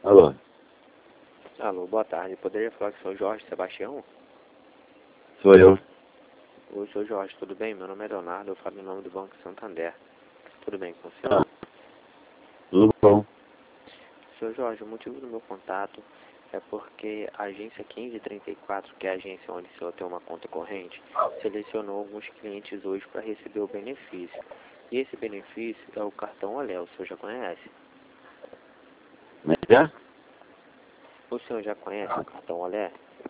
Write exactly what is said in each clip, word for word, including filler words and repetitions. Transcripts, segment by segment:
Alô? Alô, boa tarde. Poderia falar com o senhor Jorge Sebastião? Sou eu. Oi, senhor Jorge, tudo bem? Meu nome é Leonardo, eu falo em nome do Banco Santander. Tudo bem com o senhor? Ah, tudo bom? Senhor Jorge, o motivo do meu contato é porque a agência quinze trinta e quatro, que é a agência onde o senhor tem uma conta corrente, selecionou alguns clientes hoje para receber o benefício. E esse benefício é o cartão Olé, o senhor já conhece? Mas já? O senhor já conhece o cartão Olé?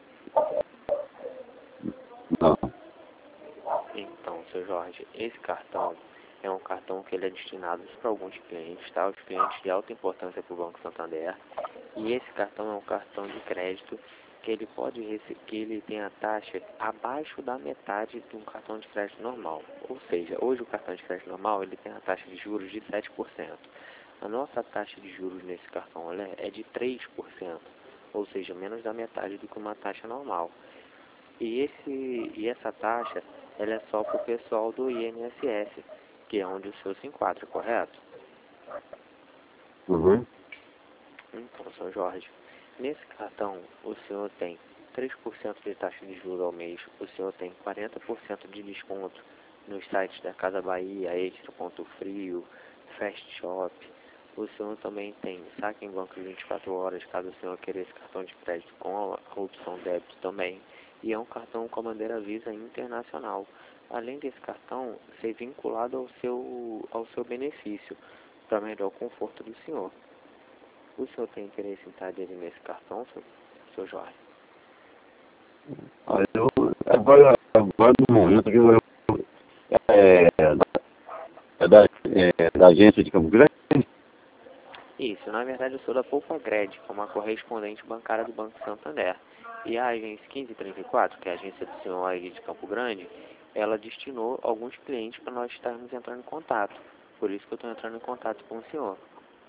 Não. Então, senhor Jorge, esse cartão é um cartão que ele é destinado para alguns clientes, tá? Os clientes de alta importância para o Banco Santander. E esse cartão é um cartão de crédito que ele pode rece- que ele tem a taxa abaixo da metade de um cartão de crédito normal. Ou seja, hoje o cartão de crédito normal ele tem a taxa de juros de sete por cento. A nossa taxa de juros nesse cartão Olé é de três por cento, ou seja, menos da metade do que uma taxa normal. E, esse, e essa taxa ela é só para o pessoal do I N S S, que é onde o senhor se enquadra, correto? Uhum. Então, senhor Jorge, nesse cartão o senhor tem três por cento de taxa de juros ao mês, o senhor tem quarenta por cento de desconto nos sites da Casa Bahia, Extra, Ponto Frio, Fast Shop. O senhor também tem saque em banco de vinte e quatro horas, caso o senhor queira esse cartão de crédito com a, a opção débito também. E é um cartão com a bandeira Visa Internacional. Além desse cartão ser vinculado ao seu, ao seu benefício, para melhor conforto do senhor. O senhor tem interesse em estar aderindo nesse cartão, seu, seu Jorge? Olha, eu, agora, agora no momento que eu, é, é, da, é da agência de Campo Grande. Isso, na verdade eu sou da Poupa-Gred, que é uma correspondente bancária do Banco Santander. E a agência quinze trinta e quatro, que é a agência do senhor aí de Campo Grande, ela destinou alguns clientes para nós estarmos entrando em contato. Por isso que eu estou entrando em contato com o senhor.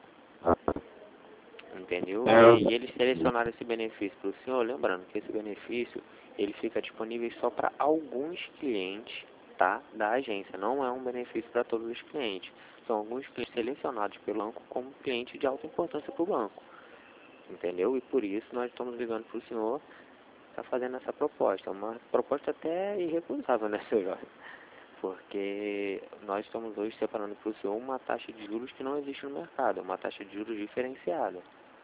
Entendeu? E aí eles selecionaram esse benefício para o senhor, lembrando que esse benefício ele fica disponível só para alguns clientes, tá, da agência. Não é um benefício para todos os clientes. São alguns clientes selecionados pelo banco como cliente de alta importância para o banco. Entendeu? E por isso nós estamos ligando para o senhor está fazendo essa proposta. Uma proposta até irrecusável, né, seu Jorge? Porque nós estamos hoje separando para o senhor uma taxa de juros que não existe no mercado, uma taxa de juros diferenciada.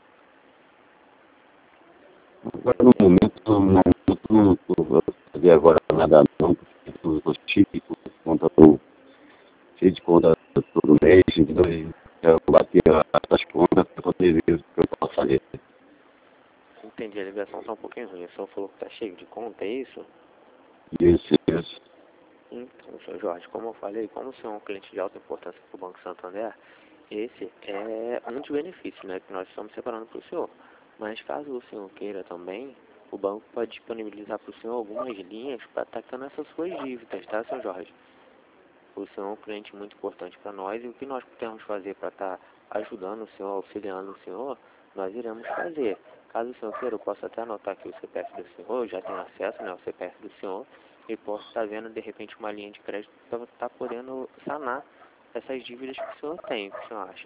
Agora no momento, no momento não estou fazer agora nada não, porque eu estou cheio de conta, tô cheio de conta todo mês, entendeu? E eu bati as contas para poder ver o que eu posso fazer. Entendi, a ligação está um pouquinho ruim. O senhor falou que está cheio de conta, é isso? Isso, isso. Então, senhor Jorge, como eu falei, como o senhor é um cliente de alta importância para o Banco Santander, esse é um dos benefícios, né, que nós estamos separando para o senhor. Mas caso o senhor queira também, o banco pode disponibilizar para o senhor algumas linhas para estar quitando essas suas dívidas, tá, senhor Jorge? O senhor é um cliente muito importante para nós e o que nós podemos fazer para estar ajudando o senhor, auxiliando o senhor, nós iremos fazer. Caso o senhor queira, eu posso até anotar aqui o C P F do senhor, eu já tenho acesso, né, ao C P F do senhor, e posso estar vendo, de repente, uma linha de crédito para estar podendo sanar essas dívidas que o senhor tem. O que o senhor acha?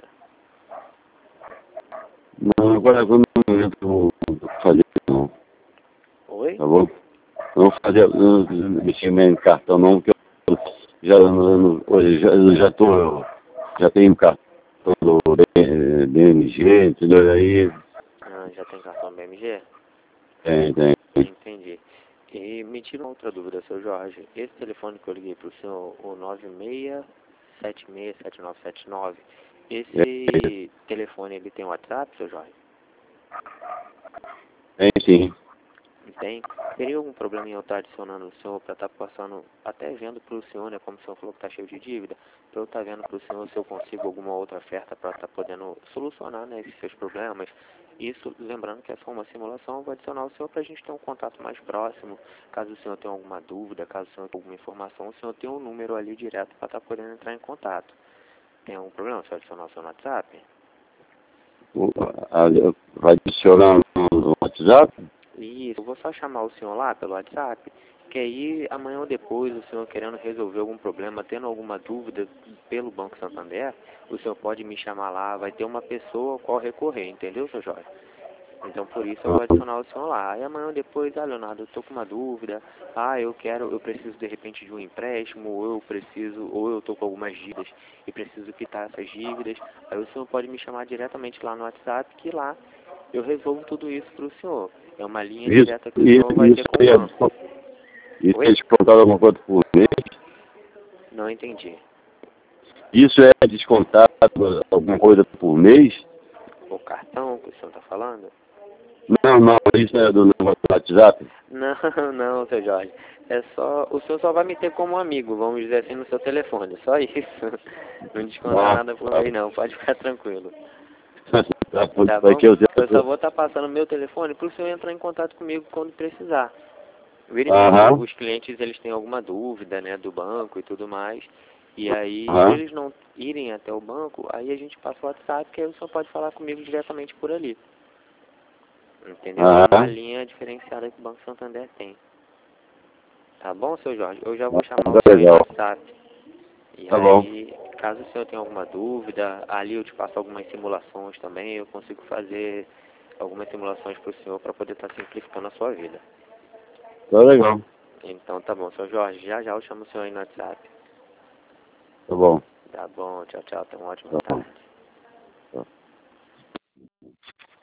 Não, agora, agora no momento eu não vou fazer não, Oi? tá bom? Não vou fazer não, mexer em cartão não, porque eu já, eu, hoje já, eu já tô, já tenho cartão do B M G, entendeu? Aí Ah, já tem cartão B M G? tem, tem. Entendi. E me tira uma outra dúvida, seu Jorge. Esse telefone que eu liguei para o senhor, o nove seis sete seis sete nove sete nove, esse telefone ele tem WhatsApp, seu Jorge? Tem sim. Tem. Teria algum problema em eu estar adicionando o senhor para estar passando, até vendo para o senhor, né, como o senhor falou que está cheio de dívida, para eu estar vendo para o senhor se eu consigo alguma outra oferta para estar podendo solucionar, né, esses seus problemas. Isso, lembrando que é só uma simulação, eu vou adicionar o senhor para a gente ter um contato mais próximo. Caso o senhor tenha alguma dúvida, caso o senhor tenha alguma informação, o senhor tem um número ali direto para estar podendo entrar em contato. Tem algum problema se eu adicionar o senhor no WhatsApp? O- a- Vai adicionar no WhatsApp? Isso, eu vou só chamar o senhor lá pelo WhatsApp Que aí, amanhã ou depois, o senhor querendo resolver algum problema, tendo alguma dúvida pelo Banco Santander, o senhor pode me chamar lá, vai ter uma pessoa ao qual recorrer, entendeu, seu Jorge? Então, por isso, eu vou adicionar o senhor lá. Aí, amanhã ou depois, ah, Leonardo, eu tô com uma dúvida, ah, eu quero, eu preciso, de repente, de um empréstimo, ou eu preciso, ou eu tô com algumas dívidas e preciso quitar essas dívidas. Aí, o senhor pode me chamar diretamente lá no WhatsApp, que lá eu resolvo tudo isso para o senhor. É uma linha Isso, direta que o isso, senhor vai isso ter com o aí é banco. isso Oi? é descontado alguma coisa por mês? Não entendi. Isso é descontado alguma coisa por mês? O cartão que o senhor está falando? Não, não, isso é do negócio do WhatsApp. Não, não, seu Jorge. É só, o senhor só vai me ter como amigo, vamos dizer assim, no seu telefone. Só isso. Não desconta Ah, nada por mês, não. Pode ficar tranquilo. tá, Tá vai bom? que eu Eu só vou estar passando meu telefone para o senhor entrar em contato comigo quando precisar. Vira e mexe, Aham, os clientes eles têm alguma dúvida, né, do banco e tudo mais. E aí, se aham, eles não irem até o banco, aí a gente passa o WhatsApp, que aí o senhor pode falar comigo diretamente por ali. Entendeu? É uma aham. linha diferenciada que o Banco Santander tem. Tá bom, seu Jorge? Eu já vou chamar o Tá senhor aí no legal. WhatsApp. E Tá bom. aí, caso o senhor tenha alguma dúvida, ali eu te passo algumas simulações também. Eu consigo fazer algumas simulações para o senhor para poder estar simplificando a sua vida. Tá legal. Então tá bom, seu Jorge. Já já eu chamo o senhor aí no WhatsApp. Tá bom. Tá bom, tchau, tchau. Tenha uma ótima Tá bom. tarde.